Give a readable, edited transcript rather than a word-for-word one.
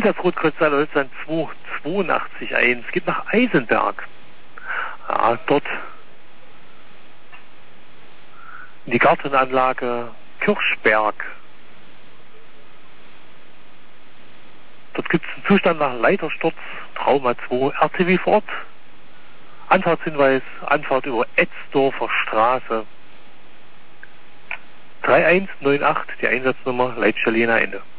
Einsatzrotkreuz Saarlouis-Holstein 282-1 geht nach Eisenberg. Ja, dort in die Gartenanlage Kirchberg. Dort gibt es einen Zustand nach Leitersturz, Trauma 2, RTW vor Ort. Anfahrtshinweis, Anfahrt über Etzdorfer Straße. 3198, die Einsatznummer, Leitstelle Jena Ende.